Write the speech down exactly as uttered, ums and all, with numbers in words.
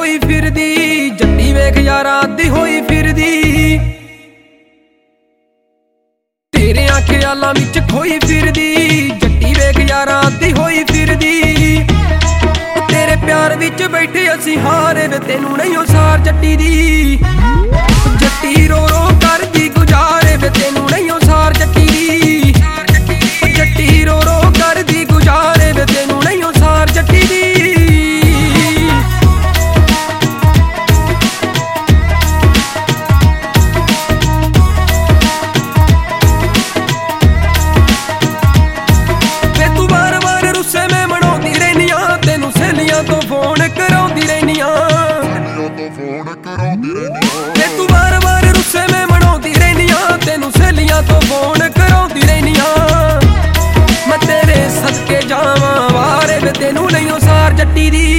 ਹੋਈ ਫਿਰਦੀ, ਜੱਟੀ ਵੇਖ ਯਾਰਾਂ ਦੀ ਹੋਈ ਫਿਰਦੀ। ਤੇਰਿਆਂ ਖਿਆਲਾਂ ਵਿੱਚ ਖੋਈ ਫਿਰਦੀ, ਜੱਟੀ ਵੇਖ ਯਾਰਾਂ ਦੀ ਹੋਈ ਫਿਰਦੀ। ਤੇਰੇ ਪਿਆਰ ਵਿੱਚ ਬੈਠੇ ਅਸੀਂ ਹਾਰੇ ਵੇ ਤੈਨੂੰ ਨਹੀਂ ਉਹ ਸਾਰ ਜੱਟੀ ਦੀ। ਜੱਟੀ ਰੋ ਰੋ ਕਰਦੀ ਗੁਜ਼ਾਰੇ ਵੇ ਤੈਨੂੰ ਨਹੀਂ ਉਹ ਸਾਰ ਜੱਟੀ ਦੀ। ਜੱਟੀ ਰੋ ਰੋ ਕਰਦੀ ਗੁਜ਼ਾਰੇ ਵੇ ਤੈਨੂੰ ਨਹੀਂ ਉਹ ਸਾਰ ਜੱਟੀ ਦੀ। ਤੇ ਤੂੰ ਵਾਰ ਵਾਰ ਰੁੱਸੇ ਮੈਂ ਮਨਾਉਂਦੀ ਰਹਿਨੀ ਆਂ, ਤੈਨੂੰ ਸਹੇਲੀਆਂ ਤੋਂ ਫੋਨ ਕਰਾਉਂਦੀ ਰਹਿਨੀ ਆਂ। ਮੈਂ ਤੇਰੇ ਸਦਕੇ ਜਾਵਾਂ ਵਾਰੇ ਵੇ ਤੈਨੂੰ ਨਹੀਂ ਉਹ ਸਾਰ ਜੱਟੀ ਦੀ।